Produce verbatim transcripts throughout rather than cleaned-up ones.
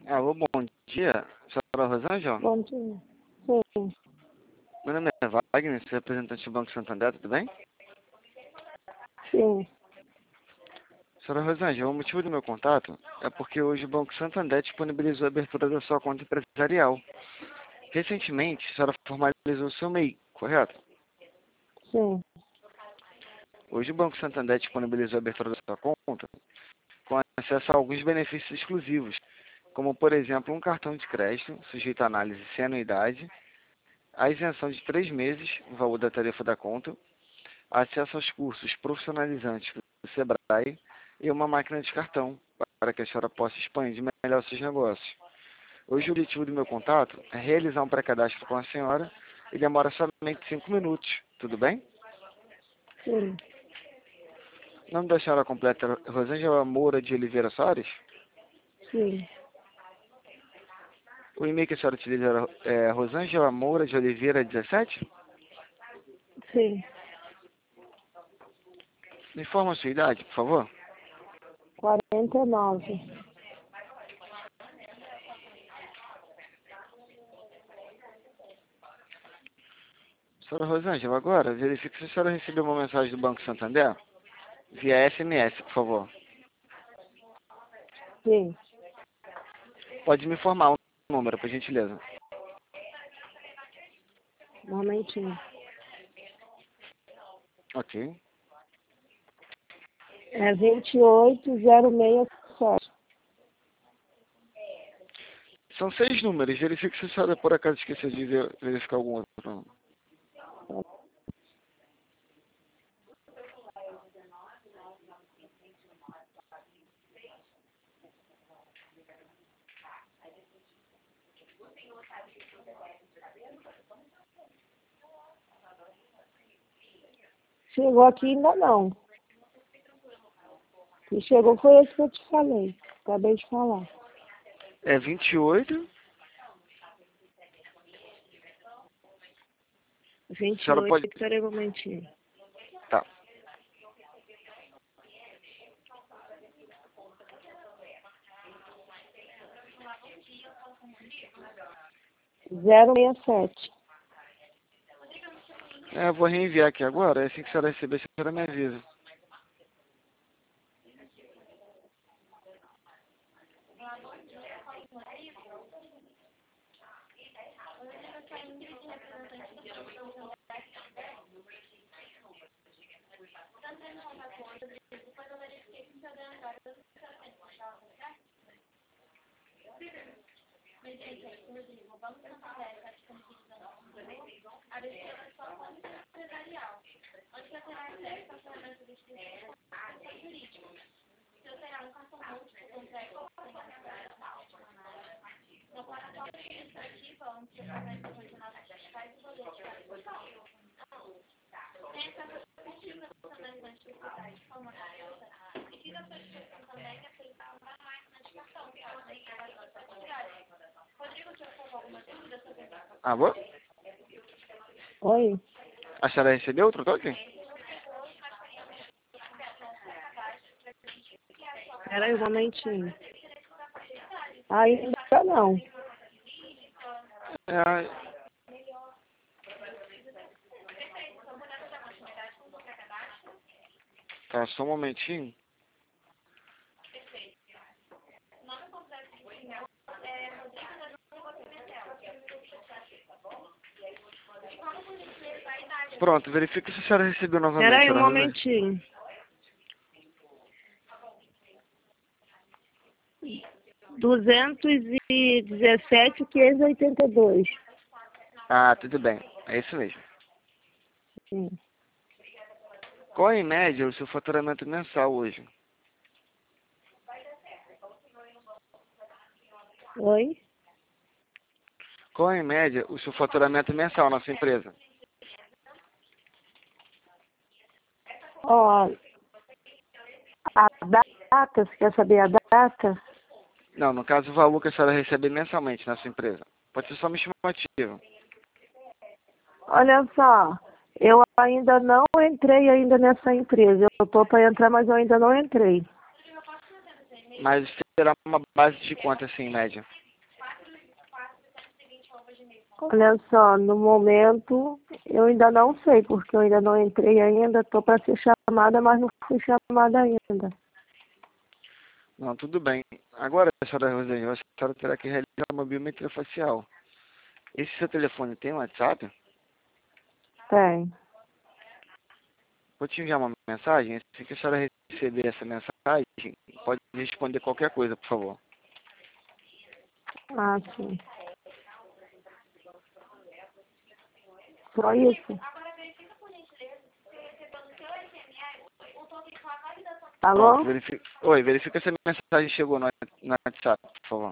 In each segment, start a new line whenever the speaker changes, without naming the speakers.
Alô, bom dia. Senhora Rosângela?
Bom dia. Sim,
Meu nome é Wagner, sou representante do Banco Santander, tudo bem?
sim,
Senhora Rosângela, o motivo do meu contato é porque hoje o Banco Santander disponibilizou a abertura da sua conta empresarial. Recentemente, a senhora formalizou o seu M E I, correto?
sim.
Hoje o Banco Santander disponibilizou a abertura da sua conta com acesso a alguns benefícios exclusivos, como, por exemplo, um cartão de crédito sujeito à análise sem anuidade, a isenção de três meses no valor da tarifa da conta, acesso aos cursos profissionalizantes do Sebrae e uma máquina de cartão para que a senhora possa expandir melhor seus negócios. Hoje o objetivo do meu contato é realizar um pré-cadastro com a senhora e demora somente cinco minutos, tudo bem?
Sim,
O nome da senhora completa é Rosângela Moura de Oliveira Soares?
sim,
O e-mail que a senhora utiliza é Rosângela Moura de Oliveira dezessete?
sim.
Me informa a sua idade, por favor.
quarenta e nove.
Senhora Rosângela, agora verifique se a senhora recebeu uma mensagem do Banco Santander via S M S, por favor.
Sim.
Pode me informar o número, por gentileza.
Um momentinho.
Ok.
É vinte e oito zero seis sete.
São seis números. Verifique se a senhora por acaso esqueceu de ver- verificar algum outro número.
Chegou aqui ainda não. O que chegou foi esse que eu te falei. Acabei de falar.
É vinte e oito. A
vinte e
senhora
oito,
pode...
peraí um momentinho.
Tá.
zero seis sete.
É, eu vou reenviar aqui agora. Assim que a senhora receber, a senhora me avisa. Alô?
Oi?
A senhora recebeu outro token?
Peraí um momentinho. Ainda não.
É, tá, só um momentinho. Pronto, verifique se a senhora recebeu novamente,
Peraí um
senhora Rosângela.
momentinho. duzentos e dezessete, quinhentos e oitenta e dois.
Ah, tudo bem. É isso mesmo.
Sim.
Qual é, em média, o seu faturamento mensal hoje?
Oi?
Qual é, em média, o seu faturamento mensal na sua empresa?
Ó, a data, você quer saber a data?
Não, no caso, o valor que a senhora recebe mensalmente na sua empresa. Pode ser só uma estimativa.
Olha só, eu ainda não entrei ainda nessa empresa. Eu tô para entrar, mas eu ainda não entrei.
Mas considerar uma base de quanto, assim, em média?
Olha só, no momento eu ainda não sei, porque eu ainda não entrei ainda, estou para ser chamada, mas não fui chamada ainda.
Não, tudo bem. Agora, senhora Rosane, a senhora terá que realizar uma biometria facial. Esse seu telefone tem WhatsApp?
Tem.
Vou te enviar uma mensagem. Assim que a senhora receber essa mensagem, pode responder qualquer coisa, por favor.
Ah, sim. Só isso? Alô?
Pronto, verifica... Oi, verifica se a mensagem chegou no, no WhatsApp, por favor.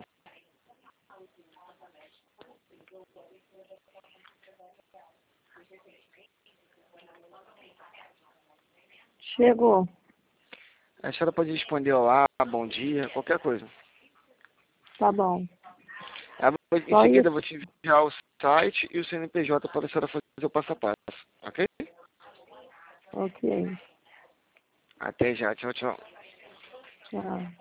Chegou.
A senhora pode responder olá, bom dia, qualquer coisa.
Tá bom.
Eu vou- Em
Só
seguida, eu
isso?
vou te enviar o site e o C N P J para a senhora fazer o passo a passo, ok?
Ok.
Até já, tchau, tchau.
Tchau.